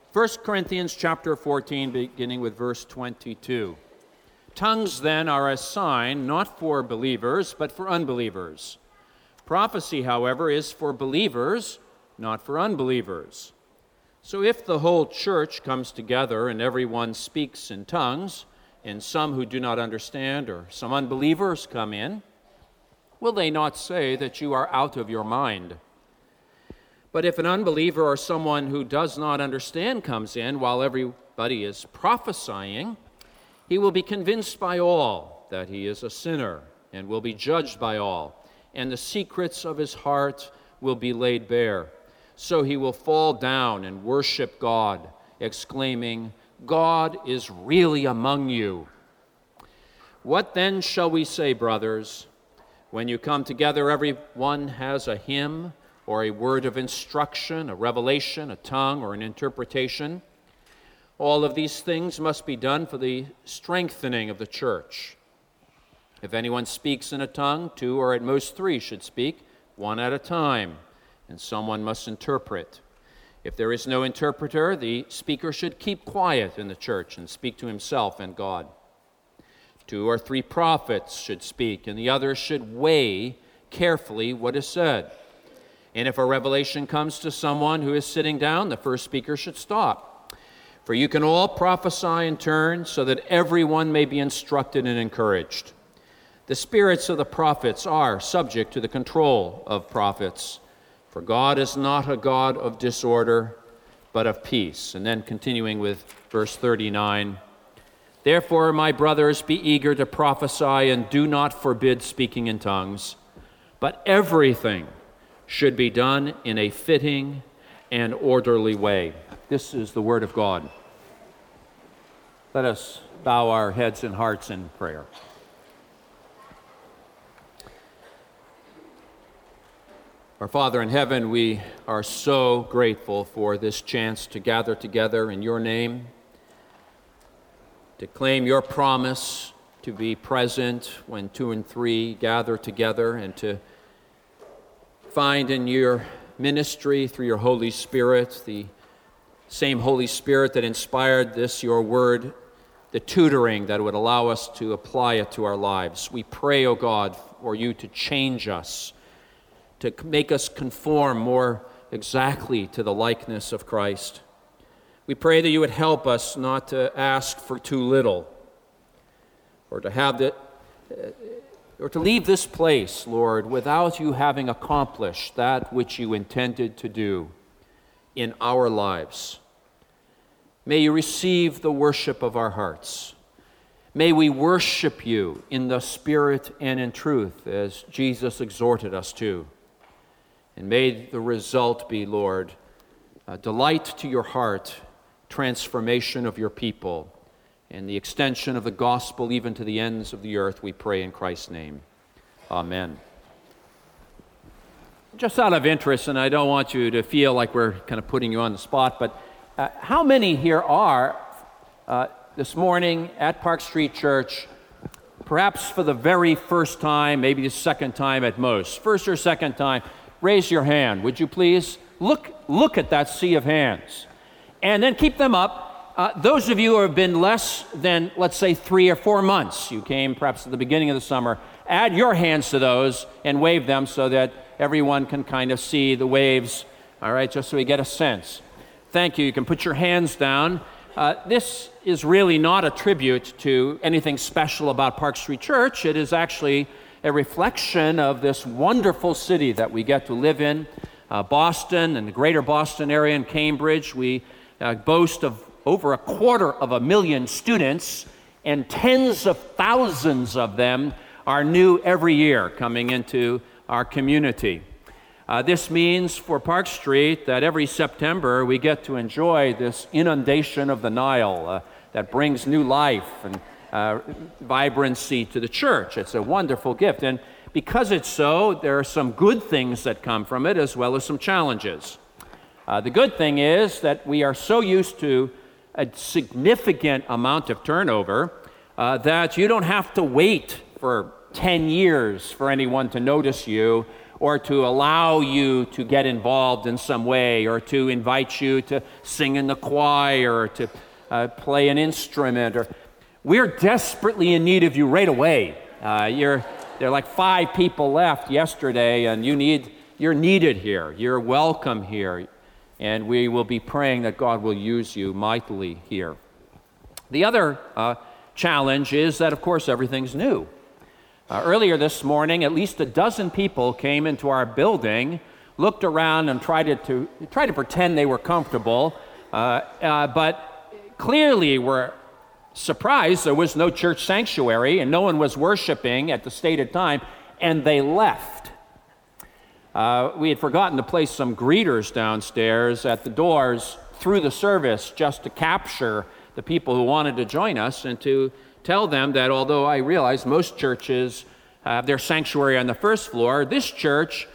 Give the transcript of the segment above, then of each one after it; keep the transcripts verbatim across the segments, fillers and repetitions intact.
First Corinthians chapter fourteen, beginning with verse twenty-two. Tongues then are a sign not for believers, but for unbelievers. Prophecy, however, is for believers, not for unbelievers. So if the whole church comes together and everyone speaks in tongues, and some who do not understand or some unbelievers come in, will they not say that you are out of your mind? But if an unbeliever or someone who does not understand comes in while everybody is prophesying, he will be convinced by all that he is a sinner and will be judged by all, and the secrets of his heart will be laid bare. So he will fall down and worship God, exclaiming, God is really among you. What then shall we say, brothers? When you come together, everyone has a hymn or a word of instruction, a revelation, a tongue, or an interpretation. All of these things must be done for the strengthening of the church. If anyone speaks in a tongue, two or at most three should speak, one at a time, and someone must interpret. If there is no interpreter, the speaker should keep quiet in the church and speak to himself and God. Two or three prophets should speak, and the others should weigh carefully what is said. And if a revelation comes to someone who is sitting down, the first speaker should stop. For you can all prophesy in turn, so that everyone may be instructed and encouraged. The spirits of the prophets are subject to the control of prophets. For God is not a God of disorder, but of peace. And then continuing with verse thirty-nine. Therefore, my brothers, be eager to prophesy and do not forbid speaking in tongues, but everything should be done in a fitting and orderly way. This is the word of God. Let us bow our heads and hearts in prayer. Our Father in heaven, we are so grateful for this chance to gather together in your name, to claim your promise to be present when two and three gather together, and to find in your ministry through your Holy Spirit, the same Holy Spirit that inspired this, your word, the tutoring that would allow us to apply it to our lives. We pray, O God, for you to change us, to make us conform more exactly to the likeness of Christ. We pray that you would help us not to ask for too little, or to have the, uh, or to leave this place, Lord, without you having accomplished that which you intended to do in our lives. May you receive the worship of our hearts. May we worship you in the Spirit and in truth, as Jesus exhorted us to. And may the result be, Lord, a delight to your heart, transformation of your people, and the extension of the gospel even to the ends of the earth, we pray in Christ's name. Amen. Just out of interest, and I don't want you to feel like we're kind of putting you on the spot, but uh, how many here are uh, this morning at Park Street Church, perhaps for the very first time, maybe the second time at most, first or second time? Raise your hand, would you please? Look, look at that sea of hands, and then keep them up. Uh, those of you who have been less than, let's say, three or four months, you came perhaps at the beginning of the summer, add your hands to those and wave them so that everyone can kind of see the waves, all right, just so we get a sense. Thank you. You can put your hands down. Uh, this is really not a tribute to anything special about Park Street Church. It is actually a reflection of this wonderful city that we get to live in, uh, Boston and the greater Boston area and Cambridge. We uh, boast of over a quarter of a million students, and tens of thousands of them are new every year coming into our community. Uh, this means for Park Street that every September we get to enjoy this inundation of the Nile uh, that brings new life and uh, vibrancy to the church. It's a wonderful gift, and because it's so, there are some good things that come from it as well as some challenges. Uh, the good thing is that we are so used to a significant amount of turnover uh, that you don't have to wait for ten years for anyone to notice you or to allow you to get involved in some way, or to invite you to sing in the choir, or to uh, play an instrument. Or we're desperately in need of you right away. Uh, you're there are like five people left yesterday, and you need you're needed here. You're welcome here, and we will be praying that God will use you mightily here. The other uh, challenge is that, of course, everything's new. Uh, earlier this morning, at least a dozen people came into our building, looked around, and tried to, to tried to pretend they were comfortable, uh, uh, but clearly were surprised there was no church sanctuary and no one was worshiping at the stated time, and they left. Uh, we had forgotten to place some greeters downstairs at the doors through the service just to capture the people who wanted to join us and to tell them that although I realize most churches have their sanctuary on the first floor, this church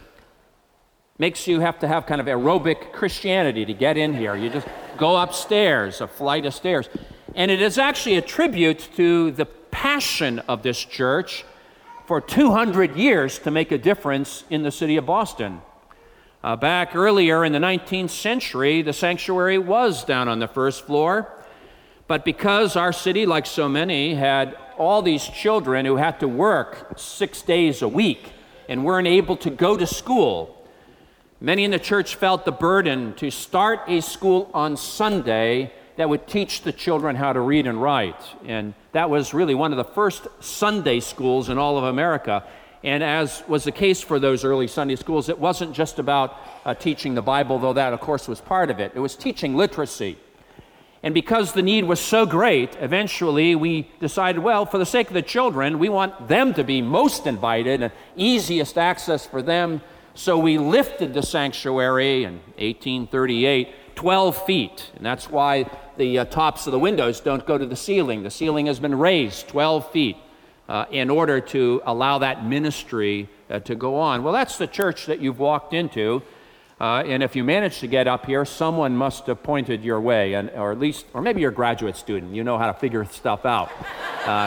makes you have to have kind of aerobic Christianity to get in here. You just go upstairs, a flight of stairs. And it is actually a tribute to the passion of this church for two hundred years to make a difference in the city of Boston. Uh, back earlier in the nineteenth century, the sanctuary was down on the first floor. But because our city, like so many, had all these children who had to work six days a week and weren't able to go to school, many in the church felt the burden to start a school on Sunday that would teach the children how to read and write. And that was really one of the first Sunday schools in all of America. And as was the case for those early Sunday schools, it wasn't just about uh, teaching the Bible, though that, of course, was part of it. It was teaching literacy. And because the need was so great, eventually we decided, well, for the sake of the children, we want them to be most invited and easiest access for them. So we lifted the sanctuary in eighteen thirty-eight, twelve feet. And that's why the uh, tops of the windows don't go to the ceiling. The ceiling has been raised twelve feet uh, in order to allow that ministry uh, to go on. Well, that's the church that you've walked into. Uh, and if you manage to get up here, someone must have pointed your way, and, or at least, or maybe you're a graduate student. You know how to figure stuff out. Uh,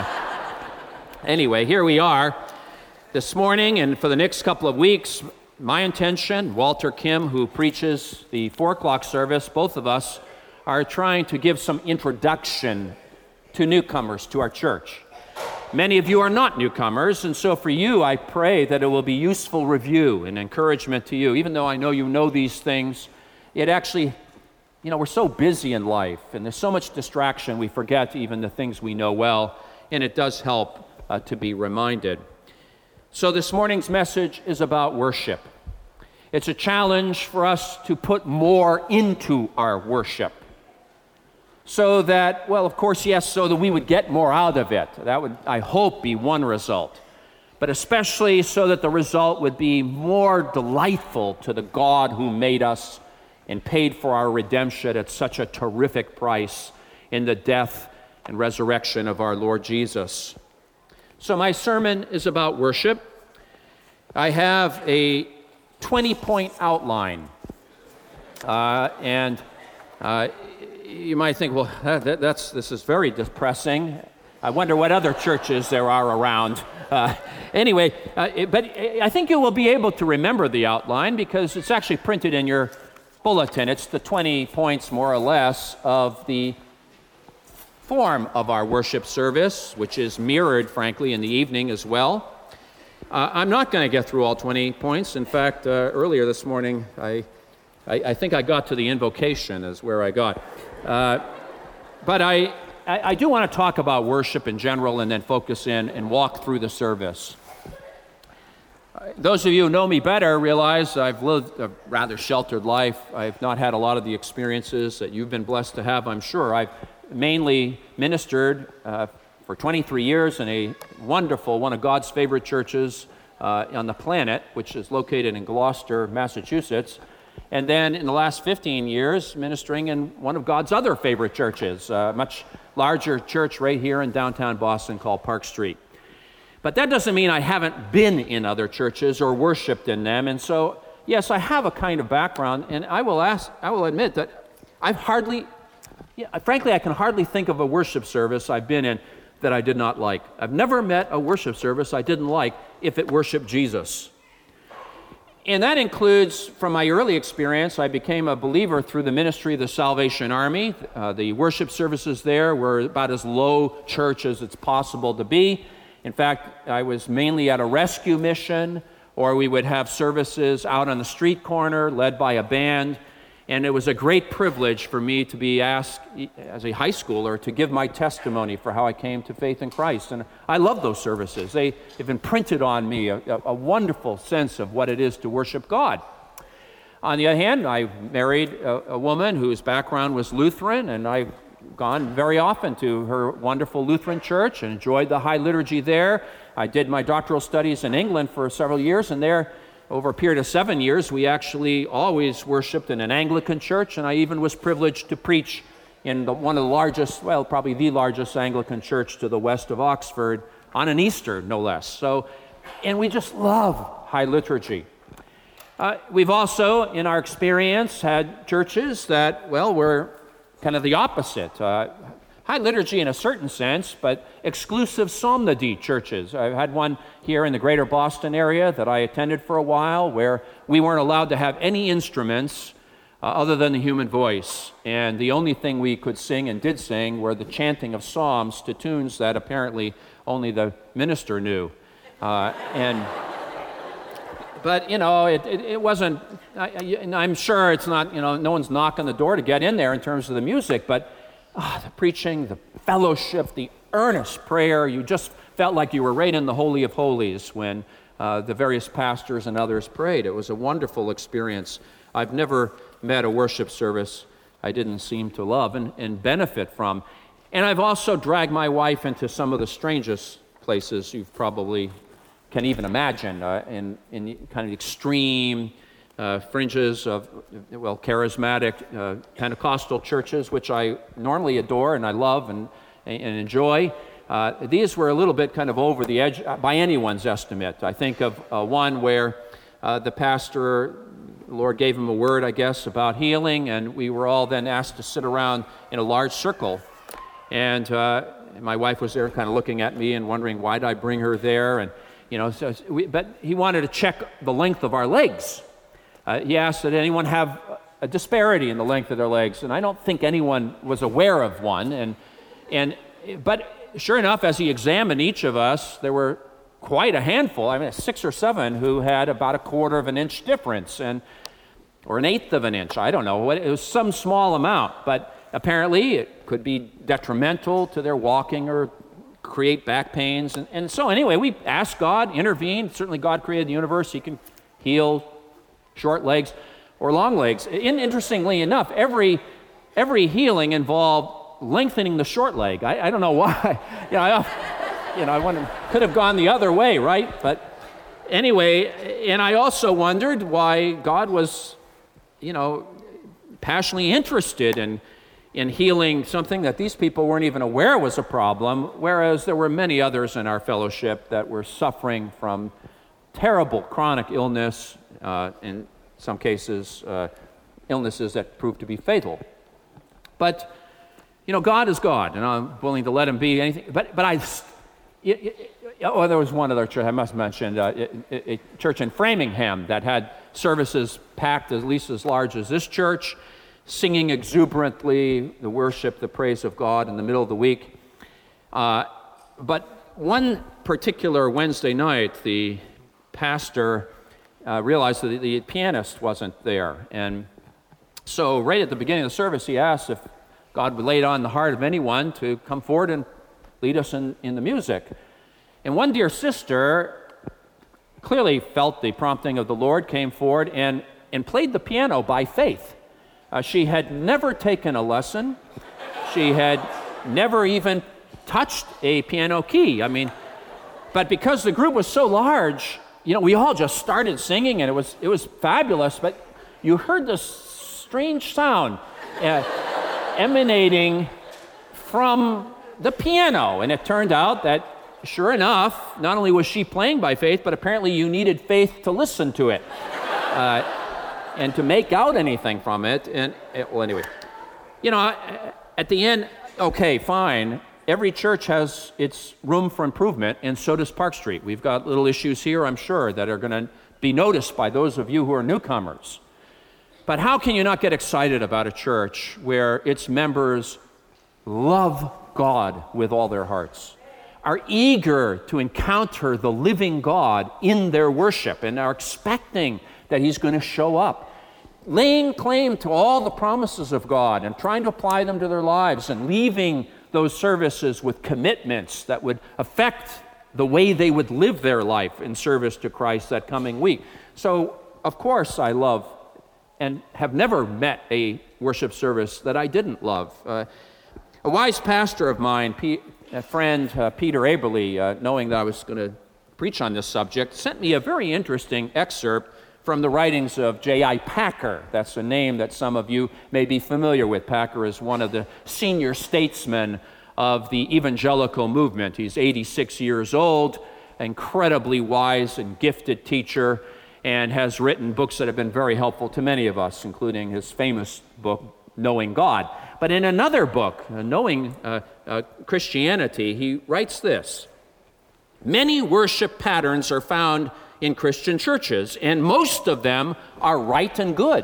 anyway, here we are this morning, and for the next couple of weeks, my intention, Walter Kim, who preaches the four o'clock service, both of us are trying to give some introduction to newcomers to our church. Many of you are not newcomers, and so for you, I pray that it will be useful review and encouragement to you. Even though I know you know these things, it actually, you know, we're so busy in life, and there's so much distraction, we forget even the things we know well, and it does help uh, to be reminded. So this morning's message is about worship. It's a challenge for us to put more into our worship. So that, well, of course, yes, so that we would get more out of it. That would, I hope, be one result. But especially so that the result would be more delightful to the God who made us and paid for our redemption at such a terrific price in the death and resurrection of our Lord Jesus. So my sermon is about worship. I have a twenty-point outline. Uh, and uh, you might think, well, that, that's this is very depressing. I wonder what other churches there are around. Uh, anyway, uh, it, but I think you will be able to remember the outline because it's actually printed in your bulletin. It's the twenty points, more or less, of the form of our worship service, which is mirrored, frankly, in the evening as well. Uh, I'm not going to get through all twenty points. In fact, uh, earlier this morning, I, I, I think I got to the invocation is where I got. Uh, but I, I, I do want to talk about worship in general and then focus in and walk through the service. Uh, those of you who know me better realize I've lived a rather sheltered life. I've not had a lot of the experiences that you've been blessed to have, I'm sure. I've mainly ministered uh, for twenty-three years in a wonderful, one of God's favorite churches uh, on the planet, which is located in Gloucester, Massachusetts. And then in the last fifteen years, ministering in one of God's other favorite churches, a much larger church right here in downtown Boston called Park Street. But that doesn't mean I haven't been in other churches or worshiped in them. And so, yes, I have a kind of background, and I will ask, I will admit that I've hardly, yeah, frankly, I can hardly think of a worship service I've been in that I did not like. I've never met a worship service I didn't like if it worshiped Jesus. And that includes, from my early experience, I became a believer through the ministry of the Salvation Army. Uh, the worship services there were about as low church as it's possible to be. In fact, I was mainly at a rescue mission, or we would have services out on the street corner led by a band. And it was a great privilege for me to be asked as a high schooler to give my testimony for how I came to faith in Christ. And I love those services. They have imprinted on me a, a wonderful sense of what it is to worship God. On the other hand, I married a, a woman whose background was Lutheran, and I've gone very often to her wonderful Lutheran church and enjoyed the high liturgy there. I did my doctoral studies in England for several years, and there, over a period of seven years, we actually always worshiped in an Anglican church, and I even was privileged to preach in the, one of the largest, well, probably the largest Anglican church to the west of Oxford on an Easter, no less. So, and we just love high liturgy. Uh, we've also, in our experience, had churches that, well, were kind of the opposite. Uh, High liturgy in a certain sense, but exclusive psalmody churches. I've had one here in the greater Boston area that I attended for a while where we weren't allowed to have any instruments uh, other than the human voice. And the only thing we could sing and did sing were the chanting of psalms to tunes that apparently only the minister knew. Uh, and But, you know, it, it, it wasn't, I, I'm sure it's not, you know, no one's knocking the door to get in there in terms of the music, but Ah, the preaching, the fellowship, the earnest prayer, you just felt like you were right in the Holy of Holies when uh, the various pastors and others prayed. It was a wonderful experience. I've never met a worship service I didn't seem to love and, and benefit from. And I've also dragged my wife into some of the strangest places you probably can even imagine, uh, in, in kind of extreme Uh, fringes of, well, charismatic uh, Pentecostal churches, which I normally adore and I love and, and enjoy. Uh, these were a little bit kind of over the edge by anyone's estimate. I think of uh, one where uh, the pastor, the Lord gave him a word, I guess, about healing, and we were all then asked to sit around in a large circle. And uh, my wife was there kind of looking at me and wondering, why did I bring her there? And, you know, so we, but he wanted to check the length of our legs. Uh, he asked, did anyone have a disparity in the length of their legs? And I don't think anyone was aware of one. And, and, but sure enough, as he examined each of us, there were quite a handful, I mean, six or seven, who had about a quarter of an inch difference, and or an eighth of an inch. I don't know. It was some small amount, but apparently it could be detrimental to their walking or create back pains. And, and so anyway, we asked God, intervened. Certainly God created the universe. He can heal short legs or long legs. In, interestingly enough, every every healing involved lengthening the short leg. I, I don't know why. you know, I, you know, I wonder, could have gone the other way, right? But anyway, and I also wondered why God was, you know, passionately interested in in healing something that these people weren't even aware was a problem, whereas there were many others in our fellowship that were suffering from terrible chronic illness, uh, in some cases, uh, illnesses that proved to be fatal. But, you know, God is God, and I'm willing to let him be anything. But, but I, it, it, oh, there was one other church I must mention, uh, a, a church in Framingham that had services packed at least as large as this church, singing exuberantly the worship, the praise of God in the middle of the week. Uh, but one particular Wednesday night, the pastor uh, realized that the pianist wasn't there. And so right at the beginning of the service, he asked if God would lay it on the heart of anyone to come forward and lead us in, in the music. And one dear sister clearly felt the prompting of the Lord, came forward and, and played the piano by faith. Uh, she had never taken a lesson. She had never even touched a piano key. I mean, but because the group was so large, you know, we all just started singing, and it was it was fabulous. But you heard this strange sound uh, emanating from the piano, and it turned out that, sure enough, not only was she playing by faith, but apparently you needed faith to listen to it uh, and to make out anything from it. And it, well, anyway, you know, at the end, okay, fine. every church has its room for improvement, and so does Park Street. We've got little issues here, I'm sure, that are going to be noticed by those of you who are newcomers. But how can you not get excited about a church where its members love God with all their hearts, are eager to encounter the living God in their worship, and are expecting that He's going to show up, laying claim to all the promises of God and trying to apply them to their lives, and leaving those services with commitments that would affect the way they would live their life in service to Christ that coming week. So, of course, I love and have never met a worship service that I didn't love. Uh, a wise pastor of mine, P- a friend, uh, Peter Aberle, uh, knowing that I was going to preach on this subject, sent me a very interesting excerpt from the writings of J I Packer. That's a name that some of you may be familiar with. Packer is one of the senior statesmen of the evangelical movement. He's eighty-six years old, incredibly wise and gifted teacher, and has written books that have been very helpful to many of us, including his famous book, Knowing God. But in another book, uh, Knowing uh, uh, Christianity, he writes this: many worship patterns are found in Christian churches, and most of them are right and good.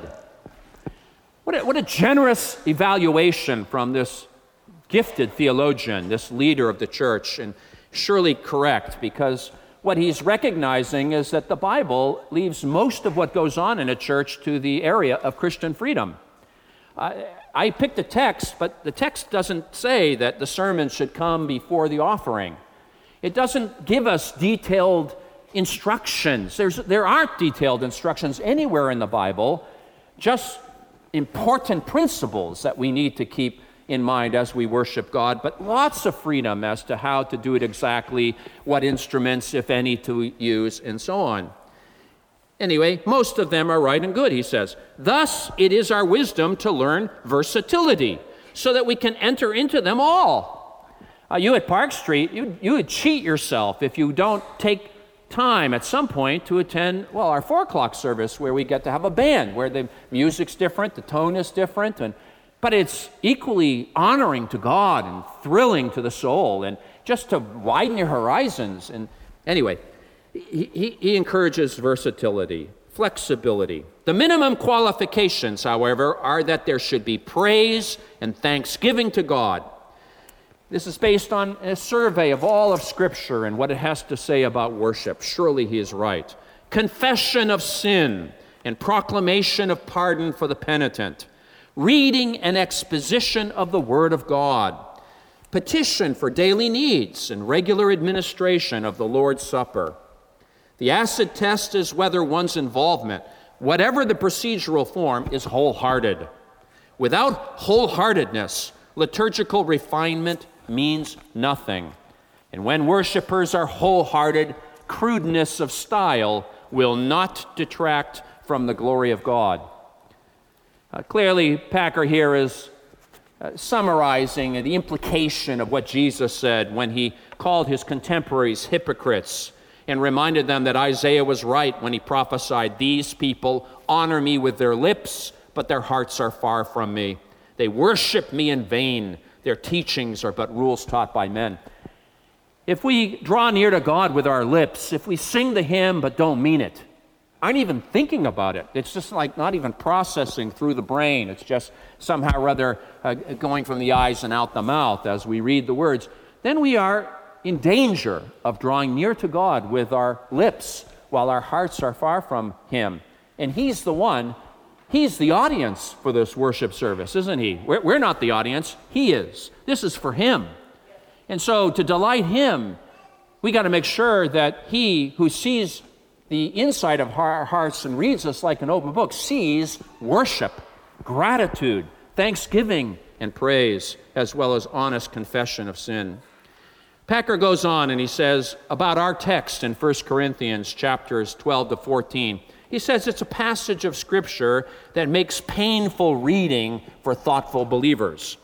What a, what a generous evaluation from this gifted theologian, this leader of the church, and surely correct, because what he's recognizing is that the Bible leaves most of what goes on in a church to the area of Christian freedom. I, I picked a text, but the text doesn't say that the sermon should come before the offering. It doesn't give us detailed instructions. There's, there aren't detailed instructions anywhere in the Bible, just important principles that we need to keep in mind as we worship God, but lots of freedom as to how to do it exactly, what instruments, if any, to use, and so on. Anyway, most of them are right and good, he says. Thus, it is our wisdom to learn versatility, so that we can enter into them all. Uh, you at Park Street, you, you would cheat yourself if you don't take time at some point to attend, well, our four o'clock service, where we get to have a band, where the music's different, the tone is different, and but it's equally honoring to God and thrilling to the soul, and just to widen your horizons. And anyway, he, he, he encourages versatility, flexibility. The minimum qualifications, however, are that there should be praise and thanksgiving to God. This is based on a survey of all of Scripture and what it has to say about worship. Surely he is right. Confession of sin and proclamation of pardon for the penitent. Reading and exposition of the Word of God. Petition for daily needs and regular administration of the Lord's Supper. The acid test is whether one's involvement, whatever the procedural form, is wholehearted. Without wholeheartedness, liturgical refinement means nothing. And when worshipers are wholehearted, crudeness of style will not detract from the glory of God. Uh, clearly, Packer here is uh, summarizing the implication of what Jesus said when he called his contemporaries hypocrites and reminded them that Isaiah was right when he prophesied, "These people honor me with their lips, but their hearts are far from me. They worship me in vain. Their teachings are but rules taught by men." If we draw near to God with our lips, if we sing the hymn but don't mean it, aren't even thinking about it, it's just like not even processing through the brain, it's just somehow or other uh, going from the eyes and out the mouth as we read the words, then we are in danger of drawing near to God with our lips while our hearts are far from Him. And He's the one, He's the audience for this worship service, isn't He? We're, we're not the audience, He is. This is for Him. And so to delight Him, we got to make sure that He who sees the inside of our hearts and reads us like an open book sees worship, gratitude, thanksgiving, and praise, as well as honest confession of sin. Packer goes on and he says about our text in First Corinthians chapters twelve to fourteen, he says it's a passage of Scripture that makes painful reading for thoughtful believers.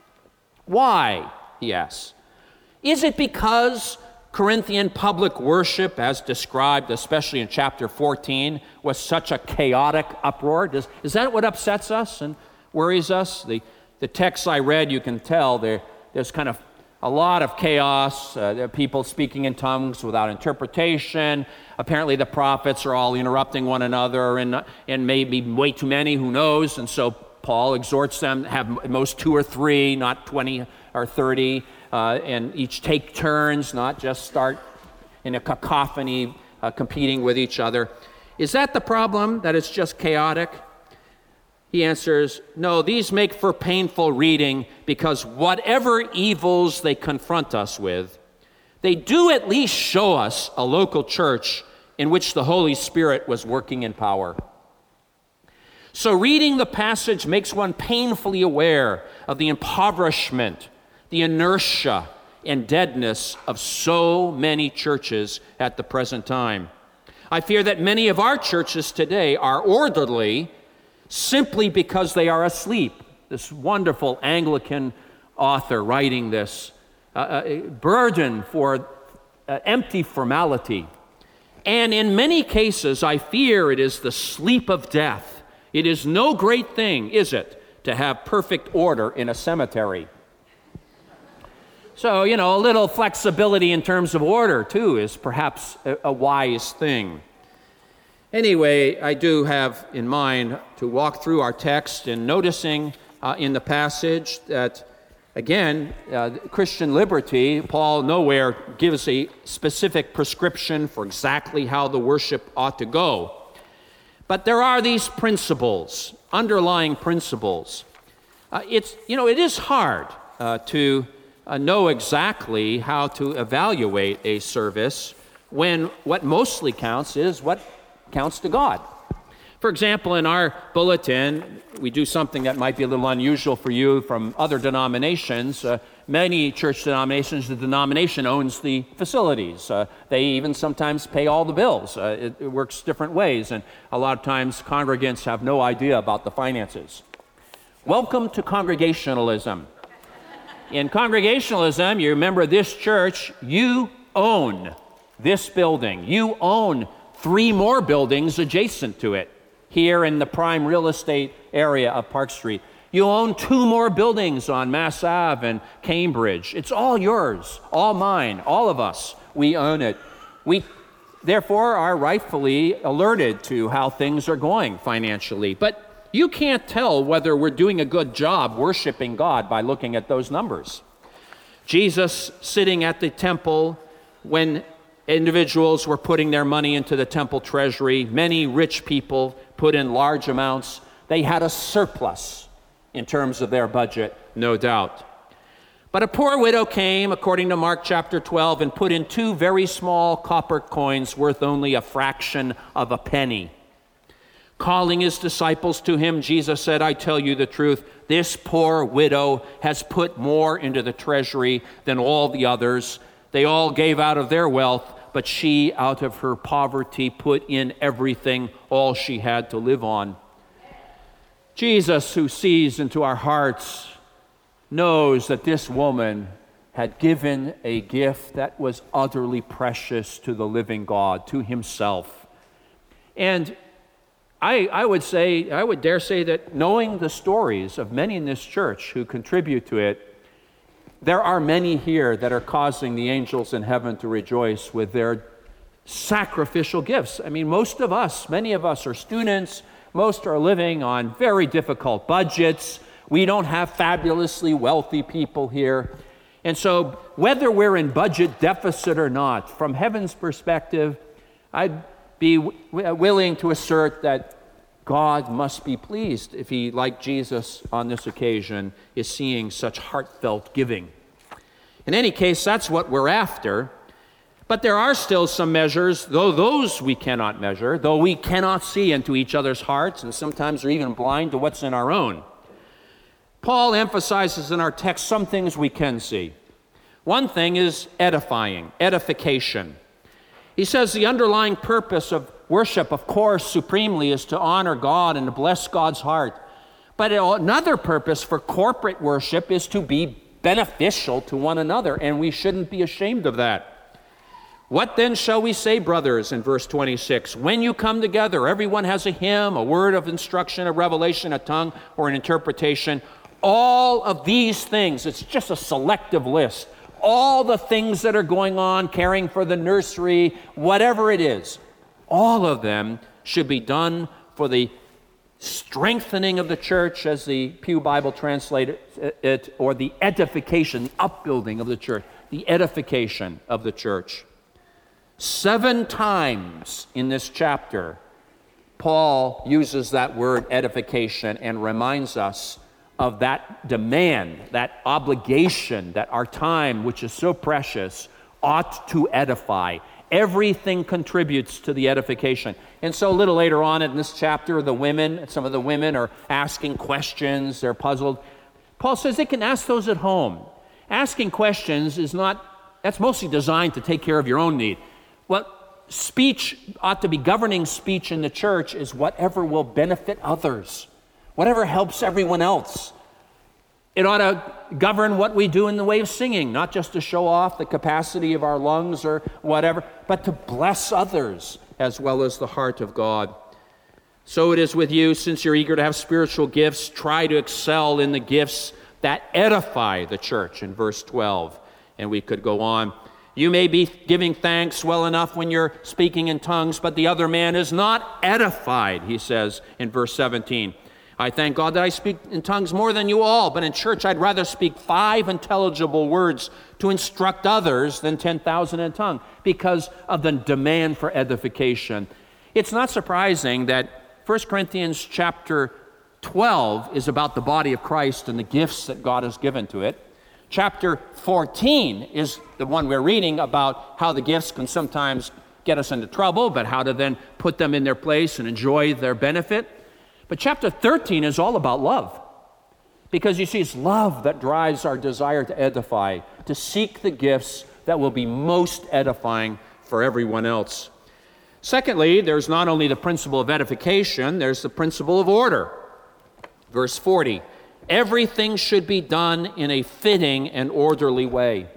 Why, he asks. Is it because Corinthian public worship, as described, especially in chapter fourteen, was such a chaotic uproar? Does, is that what upsets us and worries us? The, the texts I read, you can tell there, there's kind of a lot of chaos, uh, people speaking in tongues without interpretation. Apparently the prophets are all interrupting one another, and, and maybe way too many, who knows? And so Paul exhorts them to have at most two or three, not twenty or thirty, uh, and each take turns, not just start in a cacophony uh, competing with each other. Is that the problem, that it's just chaotic? He answers, no, these make for painful reading because whatever evils they confront us with, they do at least show us a local church in which the Holy Spirit was working in power. So reading the passage makes one painfully aware of the impoverishment, the inertia, and deadness of so many churches at the present time. I fear that many of our churches today are orderly simply because they are asleep. This wonderful Anglican author writing this, uh, uh, burden for uh, empty formality. And in many cases, I fear it is the sleep of death. It is no great thing, is it, to have perfect order in a cemetery. So, you know, a little flexibility in terms of order, too, is perhaps a, a wise thing. Anyway, I do have in mind to walk through our text and noticing uh, in the passage that, again, uh, Christian liberty, Paul nowhere gives a specific prescription for exactly how the worship ought to go. But there are these principles, underlying principles. Uh, it's, you know, it is hard uh, to uh, know exactly how to evaluate a service when what mostly counts is what counts to God. For example, in our bulletin, we do something that might be a little unusual for you from other denominations. Uh, many church denominations, the denomination owns the facilities. Uh, they even sometimes pay all the bills. Uh, it, it works different ways, and a lot of times congregants have no idea about the finances. Welcome to Congregationalism. In Congregationalism, you remember this church, you own this building. You own three more buildings adjacent to it here in the prime real estate area of Park Street. You own two more buildings on Mass Ave and Cambridge. It's all yours, all mine, all of us. We own it. We, therefore, are rightfully alerted to how things are going financially. But you can't tell whether we're doing a good job worshiping God by looking at those numbers. Jesus sitting at the temple when individuals were putting their money into the temple treasury. Many rich people put in large amounts. They had a surplus in terms of their budget, no doubt. But a poor widow came, according to Mark chapter twelve, and put in two very small copper coins worth only a fraction of a penny. Calling his disciples to him, Jesus said, I tell you the truth, this poor widow has put more into the treasury than all the others. They all gave out of their wealth, but she, out of her poverty, put in everything, all she had to live on. Jesus, who sees into our hearts, knows that this woman had given a gift that was utterly precious to the living God, to himself. And I, I would say, I would dare say that knowing the stories of many in this church who contribute to it, there are many here that are causing the angels in heaven to rejoice with their sacrificial gifts. I mean, most of us, many of us are students. Most are living on very difficult budgets. We don't have fabulously wealthy people here. And so whether we're in budget deficit or not, from heaven's perspective, I'd be w- willing to assert that God must be pleased if he, like Jesus on this occasion, is seeing such heartfelt giving. In any case, that's what we're after. But there are still some measures, though those we cannot measure, though we cannot see into each other's hearts, and sometimes are even blind to what's in our own. Paul emphasizes in our text some things we can see. One thing is edifying, edification. He says the underlying purpose of worship, of course, supremely is to honor God and to bless God's heart. But another purpose for corporate worship is to be beneficial to one another, and we shouldn't be ashamed of that. What then shall we say, brothers, in verse twenty-six? When you come together, everyone has a hymn, a word of instruction, a revelation, a tongue, or an interpretation. All of these things, it's just a selective list. all the things that are going on, caring for the nursery, whatever it is, all of them should be done for the strengthening of the church, as the Pew Bible translates it, or the edification, the upbuilding of the church, the edification of the church. Seven times in this chapter, Paul uses that word edification and reminds us of that demand, that obligation, that our time, which is so precious, ought to edify. Everything contributes to the edification. And so a little later on in this chapter, the women, some of the women are asking questions, they're puzzled. Paul says they can ask those at home. Asking questions is not, that's mostly designed to take care of your own need. What speech ought to be governing speech in the church is whatever will benefit others, whatever helps everyone else. It ought to govern what we do in the way of singing, not just to show off the capacity of our lungs or whatever, but to bless others as well as the heart of God. So it is with you, since you're eager to have spiritual gifts, try to excel in the gifts that edify the church in verse twelve. And we could go on. You may be giving thanks well enough when you're speaking in tongues, but the other man is not edified, he says in verse seventeen. I thank God that I speak in tongues more than you all, but in church I'd rather speak five intelligible words to instruct others than ten thousand in tongue, because of the demand for edification. It's not surprising that First Corinthians chapter twelve is about the body of Christ and the gifts that God has given to it. Chapter fourteen is the one we're reading about how the gifts can sometimes get us into trouble, but how to then put them in their place and enjoy their benefit. But chapter thirteen is all about love, because you see, it's love that drives our desire to edify, to seek the gifts that will be most edifying for everyone else. Secondly, there's not only the principle of edification, there's the principle of order. Verse forty, everything should be done in a fitting and orderly way.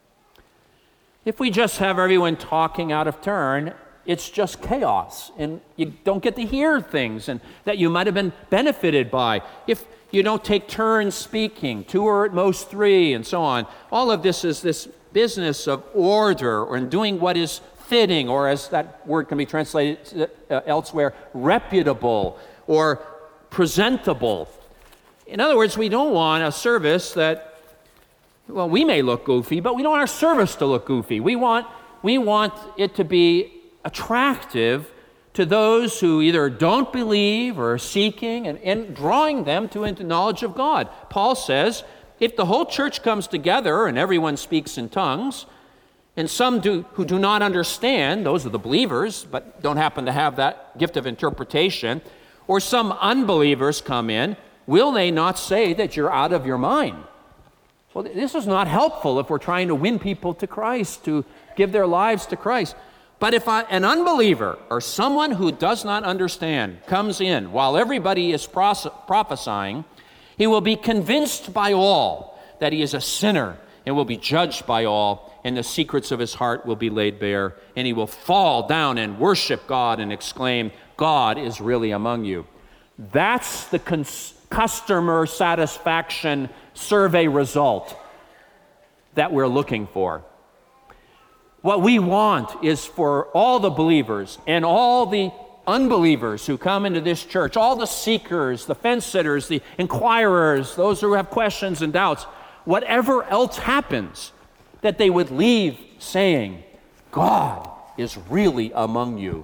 If we just have everyone talking out of turn, it's just chaos, and you don't get to hear things and that you might have been benefited by. If you don't take turns speaking, two or at most three, and so on, all of this is this business of order or in doing what is fitting, or as that word can be translated uh, elsewhere, reputable or presentable. In other words, we don't want a service that, well, we may look goofy, but we don't want our service to look goofy. We want, we want it to be attractive to those who either don't believe or are seeking, and, and drawing them to into knowledge of God. Paul says, if the whole church comes together and everyone speaks in tongues, and some do, who do not understand, those are the believers, but don't happen to have that gift of interpretation, or some unbelievers come in, will they not say that you're out of your mind? Well, this is not helpful if we're trying to win people to Christ, to give their lives to Christ. But if I, an unbeliever or someone who does not understand comes in while everybody is pros- prophesying, he will be convinced by all that he is a sinner and will be judged by all, and the secrets of his heart will be laid bare, and he will fall down and worship God and exclaim, God is really among you. That's the cons- customer satisfaction survey result that we're looking for. What we want is for all the believers and all the unbelievers who come into this church, all the seekers, the fence sitters, the inquirers, those who have questions and doubts, whatever else happens, that they would leave saying, God is really among you.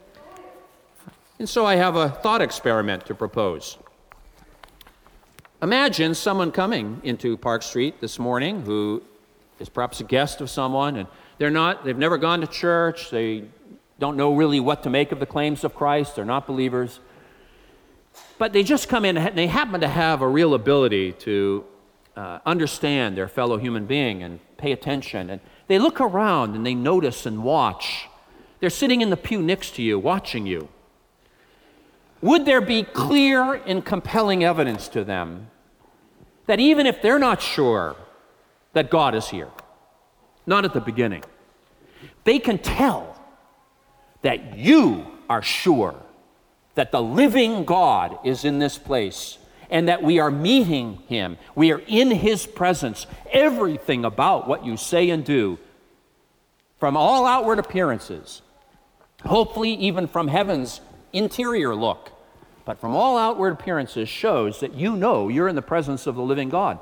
And so I have a thought experiment to propose. Imagine someone coming into Park Street this morning who is perhaps a guest of someone, and they're not, they've never gone to church, they don't know really what to make of the claims of Christ, they're not believers. But they just come in and they happen to have a real ability to uh, understand their fellow human being and pay attention. And they look around and they notice and watch. They're sitting in the pew next to you, watching you. Would there be clear and compelling evidence to them that even if they're not sure that God is here, not at the beginning, they can tell that you are sure that the living God is in this place, and that we are meeting him. We are in his presence. Everything about what you say and do, from all outward appearances, hopefully even from heaven's interior look, but from all outward appearances shows that you know you're in the presence of the living God.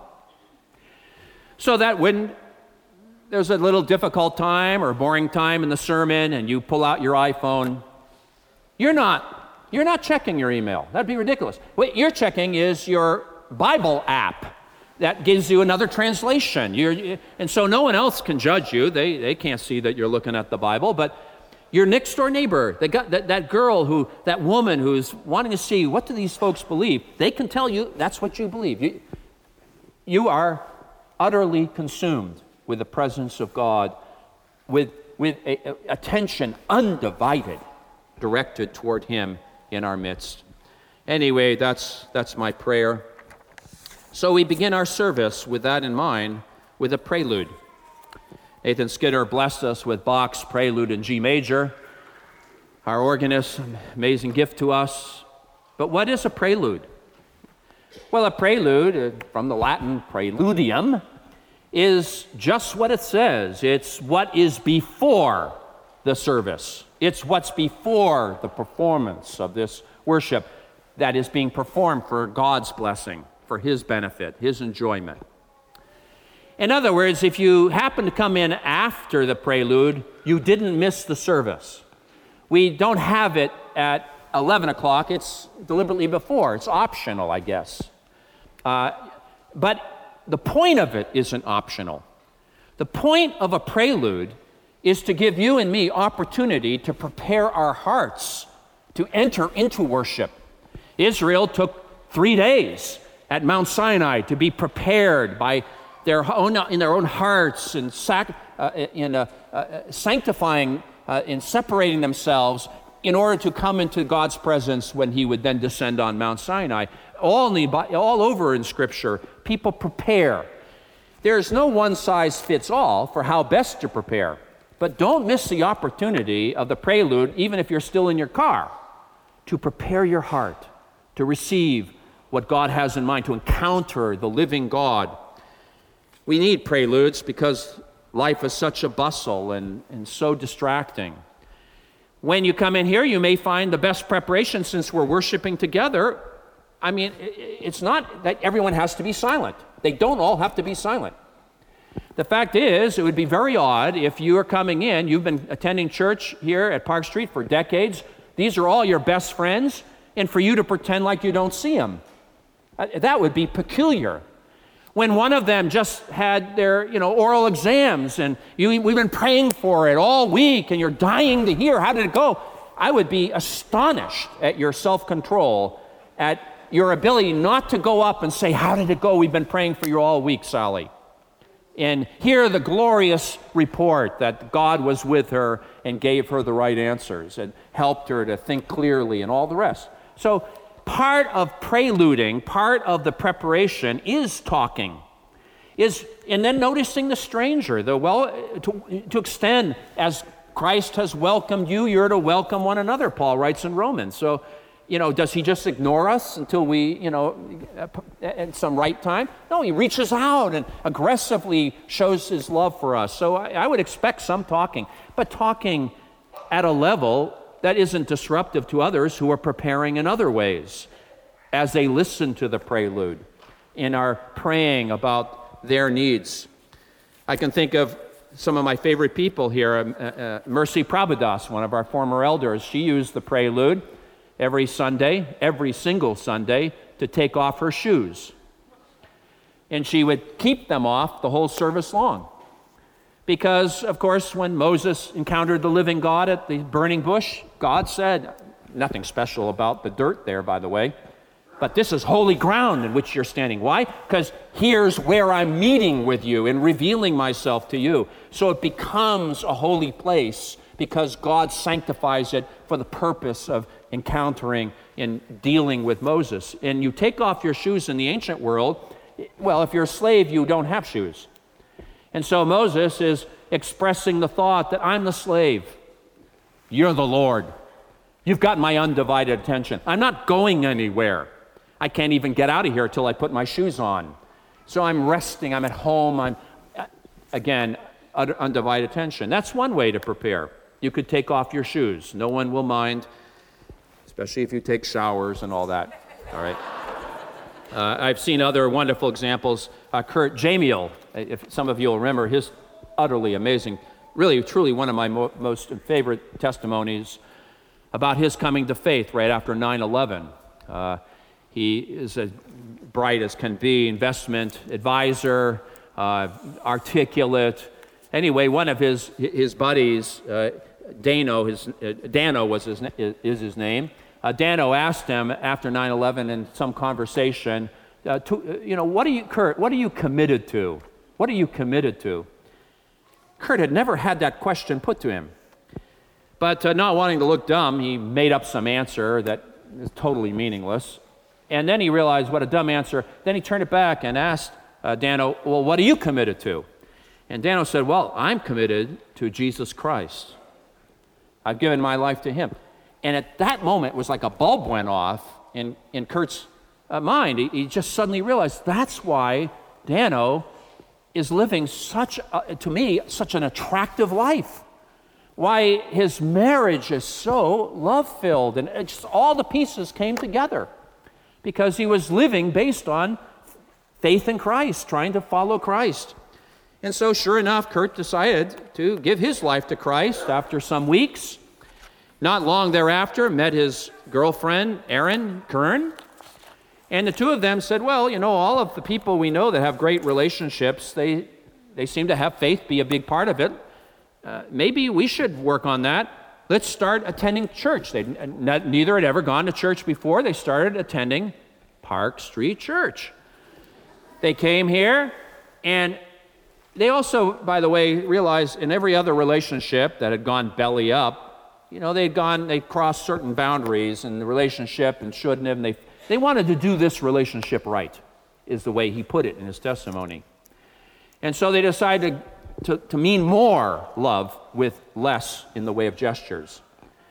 So that when there's a little difficult time or boring time in the sermon and you pull out your iPhone, you're not, you're not checking your email. That'd be ridiculous. What you're checking is your Bible app that gives you another translation. You're, and so no one else can judge you. They, they can't see that you're looking at the Bible, but your next door neighbor, they got, that, that girl, who, that woman who's wanting to see what do these folks believe, they can tell you that's what you believe. You, you are utterly consumed with the presence of God, with, with a, a, attention undivided, directed toward him in our midst. Anyway, that's, that's my prayer. So we begin our service with that in mind, with a prelude. Nathan Skinner blessed us with Bach's Prelude in G major. Our organist, amazing gift to us. But what is a prelude? Well, a prelude, from the Latin preludium, is just what it says. It's what is before the service. It's what's before the performance of this worship that is being performed for God's blessing, for his benefit, his enjoyment. In other words, if you happen to come in after the prelude, you didn't miss the service. We don't have it at eleven o'clock. It's deliberately before. It's optional, I guess. Uh, but the point of it isn't optional. The point of a prelude is to give you and me opportunity to prepare our hearts to enter into worship. Israel took three days at Mount Sinai to be prepared by their own, in their own hearts, and sac, uh, in uh, uh, sanctifying, uh, in separating themselves in order to come into God's presence when he would then descend on Mount Sinai. All, in the, all over in Scripture, people prepare. There's no one-size-fits-all for how best to prepare. But don't miss the opportunity of the prelude, even if you're still in your car, to prepare your heart to receive what God has in mind, to encounter the living God. We need preludes because life is such a bustle and, and so distracting. When you come in here, you may find the best preparation, since we're worshiping together. I mean, it's not that everyone has to be silent. They don't all have to be silent. The fact is, it would be very odd if you are coming in, you've been attending church here at Park Street for decades, these are all your best friends, and for you to pretend like you don't see them. That would be peculiar. When one of them just had their, you know, oral exams, and you, we've been praying for it all week, and you're dying to hear, how did it go? I would be astonished at your self-control, at your ability not to go up and say, how did it go? We've been praying for you all week, Sally. And hear the glorious report that God was with her and gave her the right answers and helped her to think clearly and all the rest. So part of preluding, part of the preparation is talking, is and then noticing the stranger, the well to, to extend, as Christ has welcomed you, you're to welcome one another, Paul writes in Romans. So, you know, does he just ignore us until we, you know, at some right time? No, he reaches out and aggressively shows his love for us. So I, I would expect some talking, but talking at a level that isn't disruptive to others who are preparing in other ways as they listen to the prelude and are praying about their needs. I can think of some of my favorite people here. Uh, uh, Mercy Prabhudas, one of our former elders, she used the prelude every Sunday, every single Sunday, to take off her shoes. And she would keep them off the whole service long. Because, of course, when Moses encountered the living God at the burning bush, God said, nothing special about the dirt there, by the way, but this is holy ground in which you're standing. Why? Because here's where I'm meeting with you and revealing myself to you. So it becomes a holy place because God sanctifies it for the purpose of encountering and dealing with Moses. And you take off your shoes in the ancient world, well, if you're a slave, you don't have shoes. And so Moses is expressing the thought that I'm the slave. You're the Lord. You've got my undivided attention. I'm not going anywhere. I can't even get out of here till I put my shoes on. So I'm resting, I'm at home, I'm, again, undivided attention. That's one way to prepare. You could take off your shoes. No one will mind, especially if you take showers and all that, all right? Uh, I've seen other wonderful examples. Uh, Kurt Jamiel, if some of you will remember, his utterly amazing, really, truly one of my mo- most favorite testimonies about his coming to faith right after nine eleven. Uh, he is as bright as can be, investment advisor, uh, articulate. Anyway, one of his his buddies, uh, Dano, his uh, Dano was his is his name. Uh, Dano asked him after nine eleven in some conversation, uh, to, you know, what are you, Kurt? What are you committed to? What are you committed to? Kurt had never had that question put to him. But uh, not wanting to look dumb, he made up some answer that is totally meaningless. And then he realized what a dumb answer. Then he turned it back and asked uh, Dano, well, what are you committed to? And Dano said, well, I'm committed to Jesus Christ. I've given my life to him. And at that moment, it was like a bulb went off in, in Kurt's uh, mind. He, he just suddenly realized that's why Dano is living such, a, to me, such an attractive life. Why his marriage is so love-filled, and it just all the pieces came together because he was living based on faith in Christ, trying to follow Christ. And so sure enough, Kurt decided to give his life to Christ after some weeks. Not long thereafter, met his girlfriend, Erin Kern, and the two of them said, well, you know, all of the people we know that have great relationships, they, they seem to have faith be a big part of it. Uh, maybe we should work on that. Let's start attending church. They neither had ever gone to church before. They started attending Park Street Church. They came here, and they also, by the way, realized in every other relationship that had gone belly up, you know, they'd gone, they crossed certain boundaries in the relationship and shouldn't have, and they, they wanted to do this relationship right, is the way he put it in his testimony. And so they decided to, to mean more love with less in the way of gestures.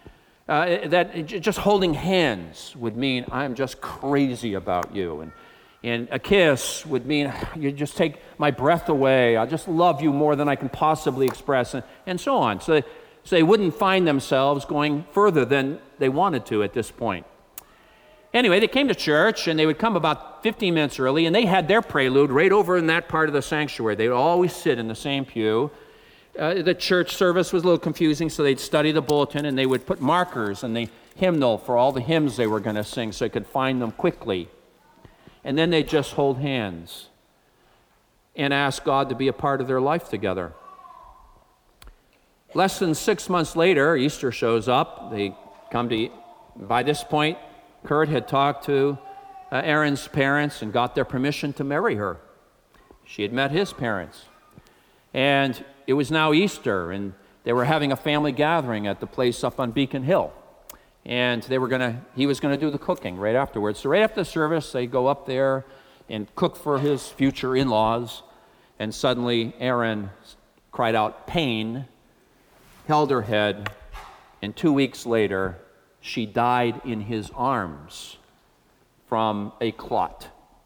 Uh, that just holding hands would mean, I'm just crazy about you. And, and a kiss would mean, you just take my breath away. I just love you more than I can possibly express, and, and so on. So they, so they wouldn't find themselves going further than they wanted to at this point. Anyway, they came to church, and they would come about fifteen minutes early, and they had their prelude right over in that part of the sanctuary. They would always sit in the same pew. Uh, the church service was a little confusing, so they'd study the bulletin, and they would put markers in the hymnal for all the hymns they were going to sing so they could find them quickly. And then they'd just hold hands and ask God to be a part of their life together. Less than six months later, Easter shows up. They come to, by this point, Kurt had talked to uh, Erin's parents and got their permission to marry her. She had met his parents. And it was now Easter, and they were having a family gathering at the place up on Beacon Hill. And they were gonna, he was going to do the cooking right afterwards. So right after the service, they go up there and cook for his future in-laws. And suddenly, Erin cried out pain, held her head, and two weeks later, she died in his arms from a clot.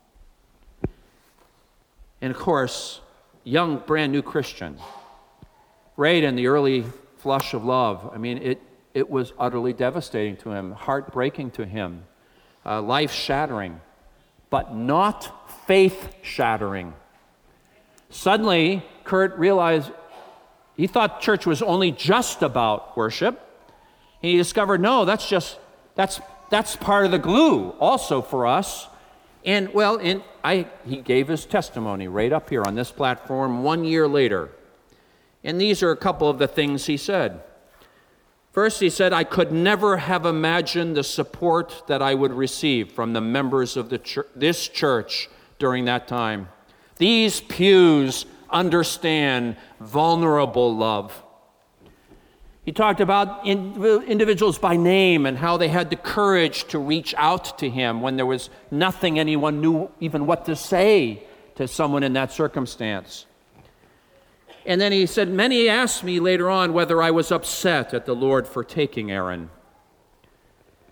And of course, young, brand new Christian, right in the early flush of love, I mean, it, it was utterly devastating to him, heartbreaking to him, uh, life-shattering, but not faith-shattering. Suddenly, Kurt realized he thought church was only just about worship. He discovered, no, that's just, that's that's part of the glue also for us. And well, and I he gave his testimony right up here on this platform one year later. And these are a couple of the things he said. First, he said, I could never have imagined the support that I would receive from the members of the church, this church during that time. These pews understand vulnerable love. He talked about individuals by name and how they had the courage to reach out to him when there was nothing anyone knew even what to say to someone in that circumstance. And then he said, many asked me later on whether I was upset at the Lord for taking Erin.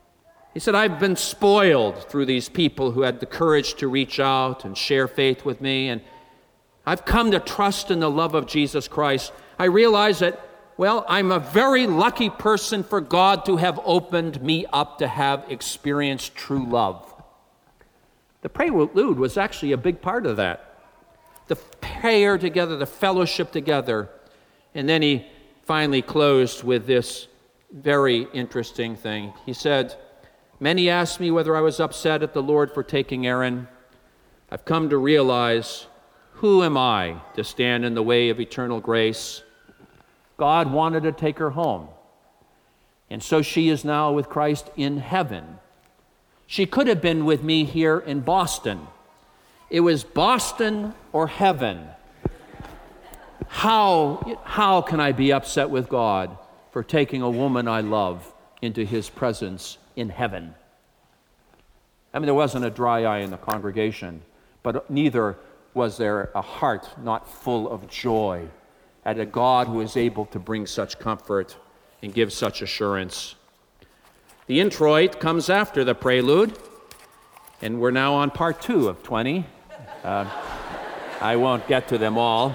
He said, I've been spoiled through these people who had the courage to reach out and share faith with me, and I've come to trust in the love of Jesus Christ. I realize that, well, I'm a very lucky person for God to have opened me up to have experienced true love. The prelude was actually a big part of that. The prayer together, the fellowship together. And then he finally closed with this very interesting thing. He said, many asked me whether I was upset at the Lord for taking Erin. I've come to realize, who am I to stand in the way of eternal grace? God wanted to take her home. And so she is now with Christ in heaven. She could have been with me here in Boston. It was Boston or heaven. How, how can I be upset with God for taking a woman I love into his presence in heaven? I mean, there wasn't a dry eye in the congregation, but neither was there a heart not full of joy at a God who is able to bring such comfort and give such assurance. The introit comes after the prelude, and we're now on part two of twenty. Uh, I won't get to them all.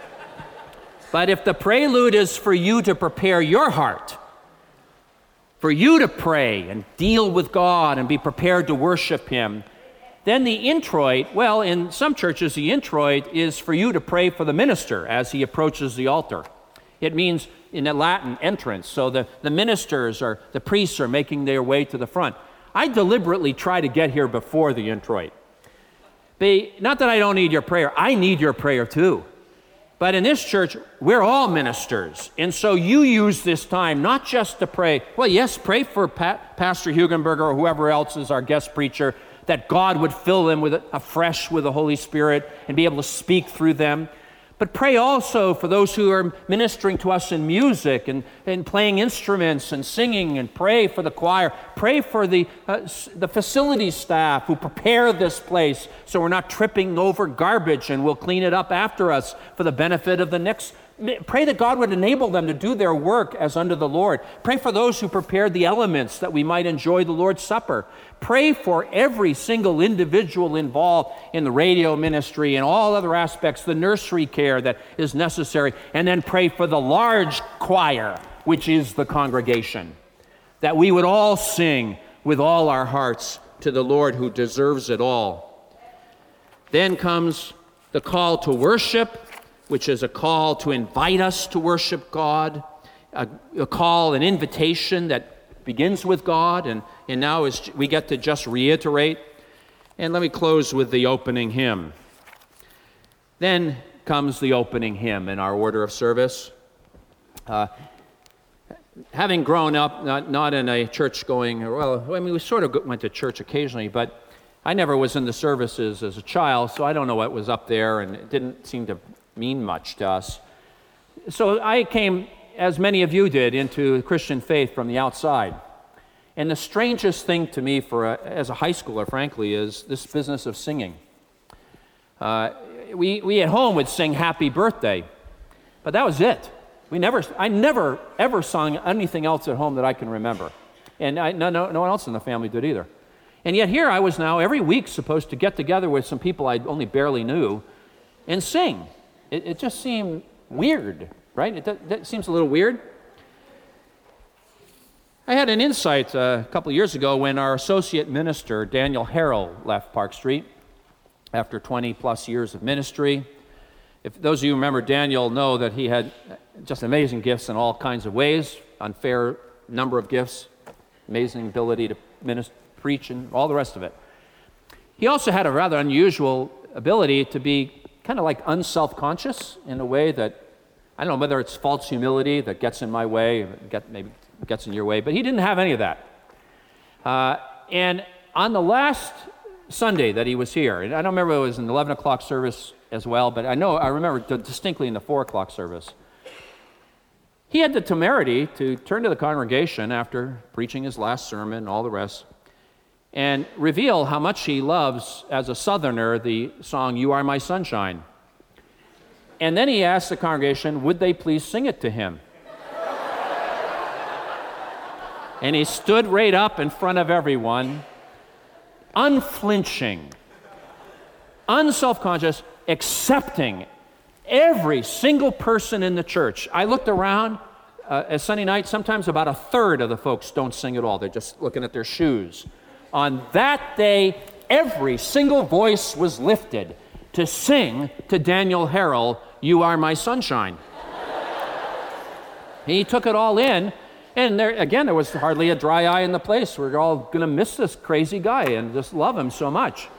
But if the prelude is for you to prepare your heart, for you to pray and deal with God and be prepared to worship him, then the introit, well, in some churches, the introit is for you to pray for the minister as he approaches the altar. It means in a Latin entrance. So the, the ministers or the priests are making their way to the front. I deliberately try to get here before the introit. They, not that I don't need your prayer. I need your prayer too. But in this church, we're all ministers. And so you use this time not just to pray. Well, yes, pray for pa- Pastor Hugenberger or whoever else is our guest preacher, that God would fill them with afresh with the Holy Spirit and be able to speak through them. But pray also for those who are ministering to us in music and, and playing instruments and singing, and pray for the choir. Pray for the, uh, the facility staff who prepare this place so we're not tripping over garbage and we'll clean it up after us for the benefit of the next. Pray that God would enable them to do their work as unto the Lord. Pray for those who prepared the elements that we might enjoy the Lord's Supper. Pray for every single individual involved in the radio ministry and all other aspects, the nursery care that is necessary. And then pray for the large choir, which is the congregation, that we would all sing with all our hearts to the Lord who deserves it all. Then comes the call to worship, which is a call to invite us to worship God, a, a call, an invitation that begins with God, and, and now is we get to just reiterate. And let me close with the opening hymn. Then comes the opening hymn in our order of service. Uh, having grown up not, not in a church-going, well, I mean, we sort of went to church occasionally, but I never was in the services as a child, so I don't know what was up there, and it didn't seem to mean much to us. So I came, as many of you did, into Christian faith from the outside. And the strangest thing to me for a, as a high schooler, frankly, is this business of singing. Uh, we, we at home would sing Happy Birthday, but that was it. We never, I never, ever sung anything else at home that I can remember. And I, no, no, no one else in the family did either. And yet here I was now every week supposed to get together with some people I only barely knew and sing. It, it just seemed weird, right? It, that, that seems a little weird. I had an insight uh, a couple of years ago when our associate minister, Daniel Harrell, left Park Street after twenty plus years of ministry. If those of you who remember Daniel know that he had just amazing gifts in all kinds of ways, unfair number of gifts, amazing ability to minister, preach, and all the rest of it. He also had a rather unusual ability to be kind of like unself-conscious in a way that, I don't know whether it's false humility that gets in my way, get, maybe gets in your way, but he didn't have any of that. Uh, and on the last Sunday that he was here, and I don't remember if it was an eleven o'clock service as well, but I know, I remember distinctly in the four o'clock service, he had the temerity to turn to the congregation after preaching his last sermon and all the rest, and reveal how much he loves, as a Southerner, the song, You Are My Sunshine. And then he asked the congregation, would they please sing it to him? And he stood right up in front of everyone, unflinching, unself-conscious, accepting every single person in the church. I looked around uh, at Sunday night, sometimes about a third of the folks don't sing at all. They're just looking at their shoes. On that day, every single voice was lifted to sing to Daniel Harrell, "You Are My Sunshine." He took it all in, and there again, there was hardly a dry eye in the place. We're all going to miss this crazy guy and just love him so much.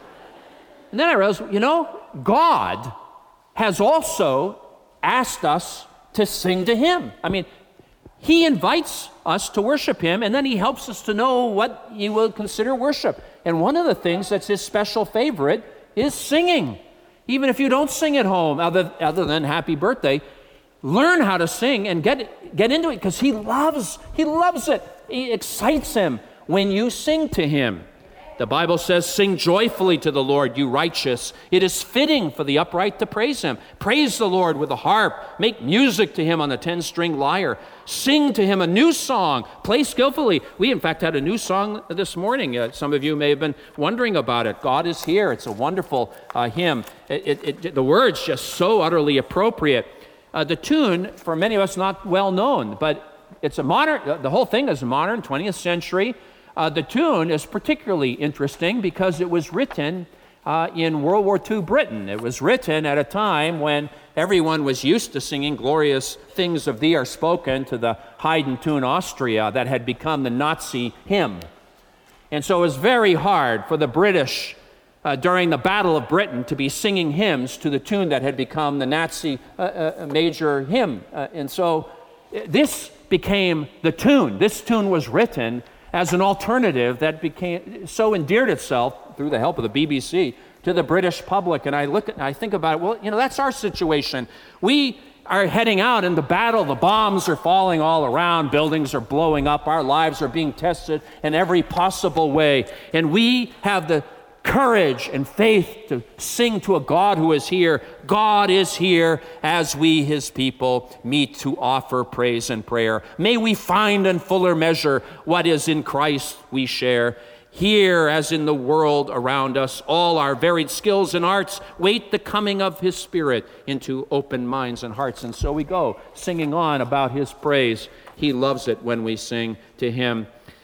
And then I realized, you know, God has also asked us to sing to him. I mean, he invites us to worship him, and then he helps us to know what you will consider worship. And one of the things that's his special favorite is singing. Even if you don't sing at home, other, other than happy birthday, learn how to sing and get, get into it, because he loves, he loves it. It excites him when you sing to him. The Bible says, "Sing joyfully to the Lord, you righteous. It is fitting for the upright to praise him. Praise the Lord with the harp. Make music to him on the ten-string lyre. Sing to him a new song. Play skillfully." We, in fact, had a new song this morning. Uh, some of you may have been wondering about it. "God is Here." It's a wonderful uh, hymn. It, it, it, the words just so utterly appropriate. Uh, the tune, for many of us, not well known, but it's a modern, the whole thing is modern, twentieth century. Uh, the tune is particularly interesting because it was written uh, in World War Two Britain. It was written at a time when everyone was used to singing "Glorious Things of Thee Are Spoken" to the Haydn tune Austria that had become the Nazi hymn. And so it was very hard for the British uh, during the Battle of Britain to be singing hymns to the tune that had become the Nazi uh, uh, major hymn. Uh, and so uh, this became the tune. This tune was written as an alternative that became so endeared itself through the help of the B B C to the British public. And I look at, I think about it, well, you know, that's our situation. We are heading out in the battle. The bombs are falling all around. Buildings are blowing up. Our lives are being tested in every possible way. And we have the courage and faith to sing to a God who is here. God is here as we, his people, meet to offer praise and prayer. May we find in fuller measure what is in Christ we share. Here, as in the world around us, all our varied skills and arts wait the coming of his Spirit into open minds and hearts. And so we go, singing on about his praise. He loves it when we sing to him.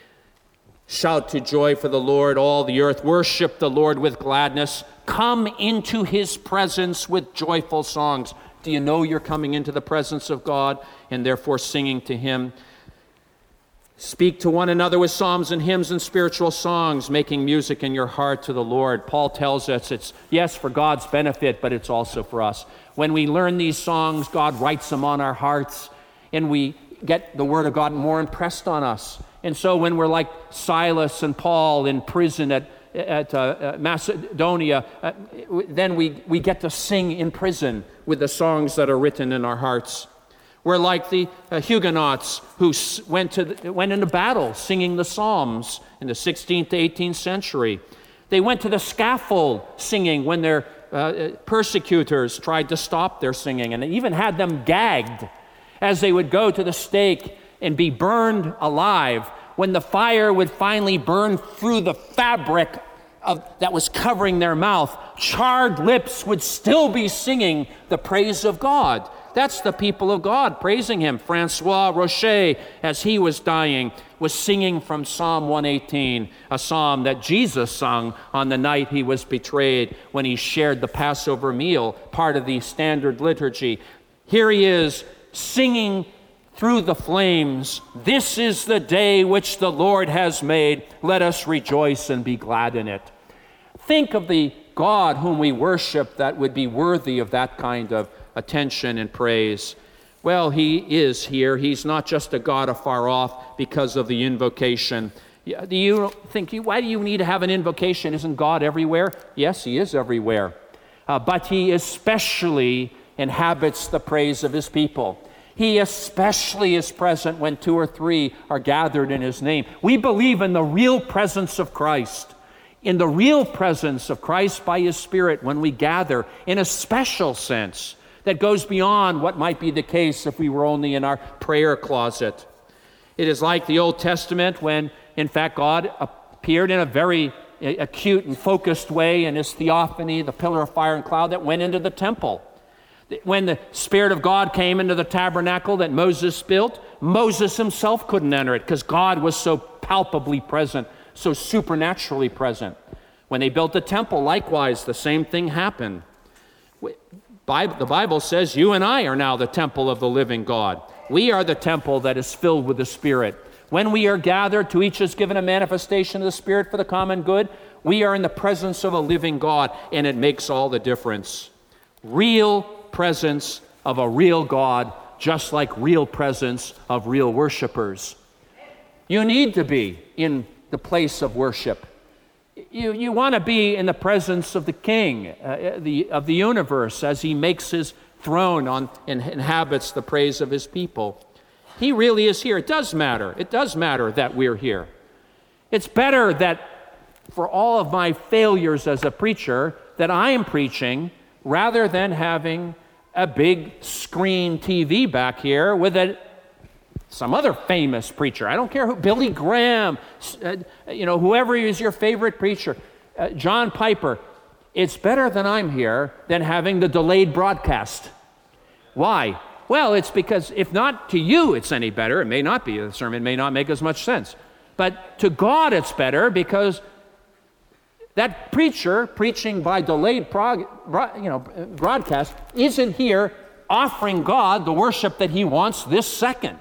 Shout to joy for the Lord, all the earth. Worship the Lord with gladness. Come into his presence with joyful songs. Do you know you're coming into the presence of God and therefore singing to him? Speak to one another with psalms and hymns and spiritual songs, making music in your heart to the Lord. Paul tells us it's, yes, for God's benefit, but it's also for us. When we learn these songs, God writes them on our hearts, and we get the word of God more impressed on us. And so when we're like Silas and Paul in prison at, at uh, uh, Macedonia, uh, then we, we get to sing in prison with the songs that are written in our hearts. We're like the uh, Huguenots who s- went, to the, went into battle singing the Psalms in the sixteenth to eighteenth century. They went to the scaffold singing when their uh, persecutors tried to stop their singing, and they even had them gagged as they would go to the stake and be burned alive. When the fire would finally burn through the fabric of, that was covering their mouth, charred lips would still be singing the praise of God. That's the people of God praising him. Francois Rocher, as he was dying, was singing from Psalm one eighteen, a psalm that Jesus sung on the night he was betrayed when he shared the Passover meal, part of the standard liturgy. Here he is singing through the flames, "This is the day which the Lord has made. Let us rejoice and be glad in it." Think of the God whom we worship that would be worthy of that kind of attention and praise. Well, he is here. He's not just a God afar off because of the invocation. Do you think, why do you need to have an invocation? Isn't God everywhere? Yes, he is everywhere. Uh, but he especially inhabits the praise of his people. He especially is present when two or three are gathered in his name. We believe in the real presence of Christ, in the real presence of Christ by his Spirit when we gather in a special sense that goes beyond what might be the case if we were only in our prayer closet. It is like the Old Testament when, in fact, God appeared in a very acute and focused way in his theophany, the pillar of fire and cloud that went into the temple. When the Spirit of God came into the tabernacle that Moses built, Moses himself couldn't enter it because God was so palpably present, so supernaturally present. When they built the temple, likewise, the same thing happened. The Bible says you and I are now the temple of the living God. We are the temple that is filled with the Spirit. When we are gathered, to each is given a manifestation of the Spirit for the common good. We are in the presence of a living God, and it makes all the difference. Real presence of a real God, just like real presence of real worshipers. You need to be in the place of worship. You, you want to be in the presence of the King uh, the, of the universe as he makes his throne on and inhabits the praise of his people. He really is here. It does matter. It does matter that we're here. It's better that for all of my failures as a preacher that I am preaching rather than having a big screen T V back here with a some other famous preacher. I don't care who, Billy Graham, uh, you know, whoever is your favorite preacher, uh, John Piper. It's better that I'm here than having the delayed broadcast. Why? Well, it's because if not to you it's any better, it may not be, the sermon may not make as much sense. But to God it's better because that preacher preaching by delayed prog- you know, broadcast isn't here offering God the worship that he wants this second.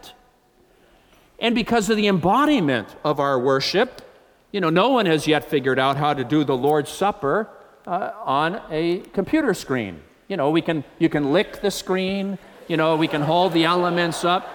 And because of the embodiment of our worship, you know, no one has yet figured out how to do the Lord's Supper uh, on a computer screen. You know, we can you can lick the screen, you know, we can hold the elements up.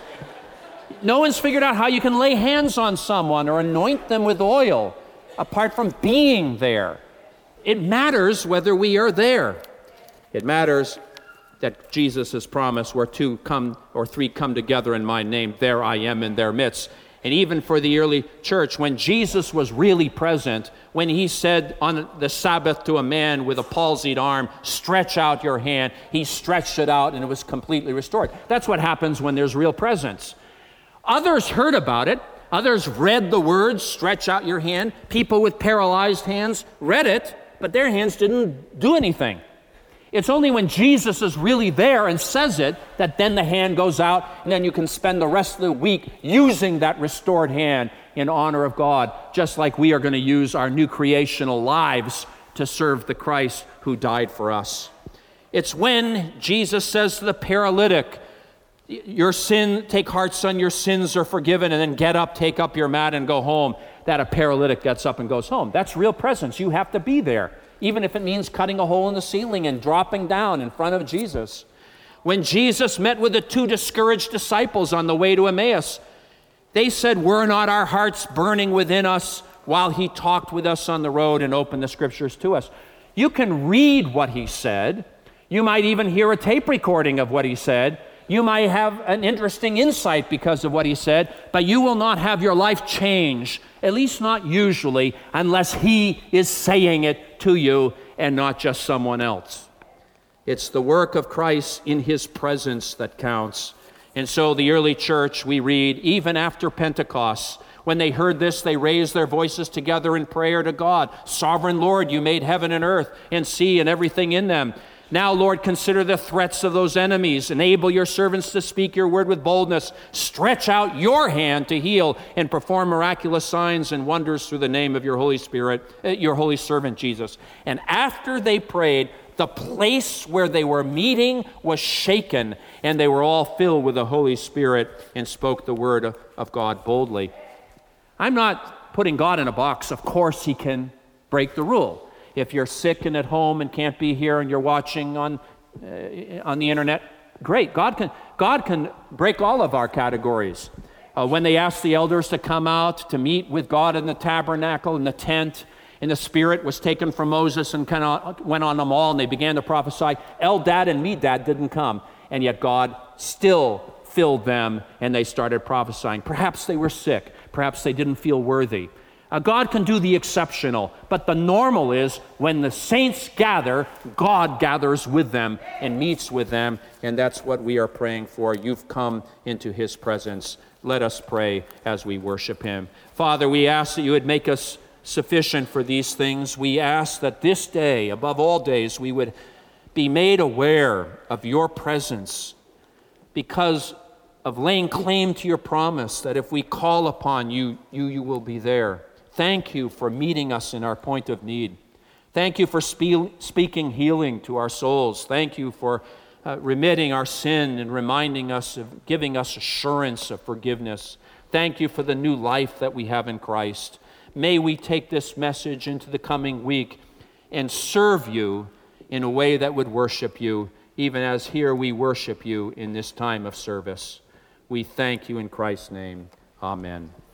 No one's figured out how you can lay hands on someone or anoint them with oil apart from being there. It matters whether we are there. It matters that Jesus has promised where two come or three come together in my name, there I am in their midst. And even for the early church, when Jesus was really present, when he said on the Sabbath to a man with a palsied arm, stretch out your hand, he stretched it out and it was completely restored. That's what happens when there's real presence. Others heard about it. Others read the words, stretch out your hand. People with paralyzed hands read it, but their hands didn't do anything. It's only when Jesus is really there and says it that then the hand goes out, and then you can spend the rest of the week using that restored hand in honor of God, just like we are going to use our new creational lives to serve the Christ who died for us. It's when Jesus says to the paralytic, your sin, take heart, son, your sins are forgiven, and then get up, take up your mat, and go home, that a paralytic gets up and goes home. That's real presence. You have to be there, even if it means cutting a hole in the ceiling and dropping down in front of Jesus. When Jesus met with the two discouraged disciples on the way to Emmaus, they said, were not our hearts burning within us while he talked with us on the road and opened the scriptures to us? You can read what he said. You might even hear a tape recording of what he said. You might have an interesting insight because of what he said, but you will not have your life change, at least not usually, unless he is saying it to you and not just someone else. It's the work of Christ in his presence that counts. And so the early church, we read, even after Pentecost, when they heard this, they raised their voices together in prayer to God. Sovereign Lord, you made heaven and earth and sea and everything in them. Now, Lord, consider the threats of those enemies. Enable your servants to speak your word with boldness. Stretch out your hand to heal and perform miraculous signs and wonders through the name of your Holy Spirit, uh, your holy servant Jesus. And after they prayed, the place where they were meeting was shaken, and they were all filled with the Holy Spirit and spoke the word of, of God boldly. I'm not putting God in a box. Of course, he can break the rule. If you're sick and at home and can't be here and you're watching on uh, on the internet, great. God can God can break all of our categories. Uh, when they asked the elders to come out to meet with God in the tabernacle, in the tent, and the Spirit was taken from Moses and kind of went on them all, and they began to prophesy, Eldad and Medad didn't come, and yet God still filled them, and they started prophesying. Perhaps they were sick. Perhaps they didn't feel worthy. Uh, God can do the exceptional, but the normal is when the saints gather, God gathers with them and meets with them, and that's what we are praying for. You've come into his presence. Let us pray as we worship him. Father, we ask that you would make us sufficient for these things. We ask that this day, above all days, we would be made aware of your presence because of laying claim to your promise that if we call upon you, you, you will be there. Thank you for meeting us in our point of need. Thank you for spe- speaking healing to our souls. Thank you for uh, remitting our sin and reminding us of giving us assurance of forgiveness. Thank you for the new life that we have in Christ. May we take this message into the coming week and serve you in a way that would worship you, even as here we worship you in this time of service. We thank you in Christ's name. Amen.